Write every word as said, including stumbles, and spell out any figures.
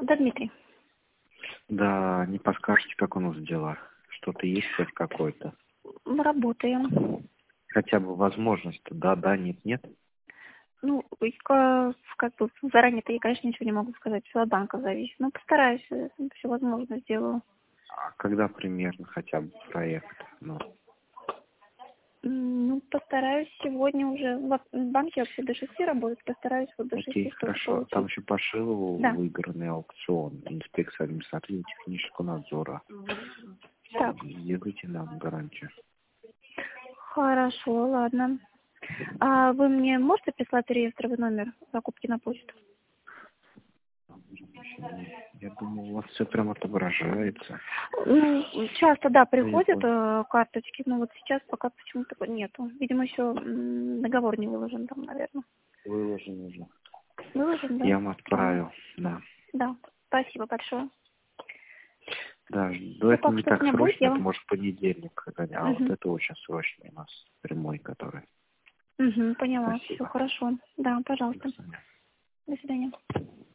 Да, Дмитрий. Да, не подскажете, как у нас дела? Что-то есть хоть какой-то? Мы работаем. Хотя бы возможность-то, да, да, нет, нет? Ну, и ка- как бы заранее-то я, конечно, ничего не могу сказать. Все от банка зависит. Но постараюсь, все возможно сделаю. А когда примерно хотя бы проект? Ну, М, Ну, постараюсь сегодня уже. В в банке вообще до шести работать. Постараюсь вот до окей, шести что-то хорошо. Там получить. еще по Шилову Да. выигранный аукцион, инспекция административно-технического надзора. Так. Сделайте нам гарантию. Хорошо, ладно. А вы мне можете прислать реестровый номер закупки на почту? Я думаю, у вас все прям отображается. Ну, часто, да, Да, я приходят понял. э, карточки, но вот сейчас пока почему-то нету. Видимо, еще м, договор не выложен там, наверное. Выложен уже. Выложен, да? Я вам Ага. отправил, да. Да, спасибо большое. Да, до Ну, этого как не что у так меня будет, срочно, я это вам... может понедельник, когда- а вот Угу. это очень срочно у нас прямой, который. Угу, поняла, все Спасибо. хорошо. Да, До пожалуйста. свидания. До свидания.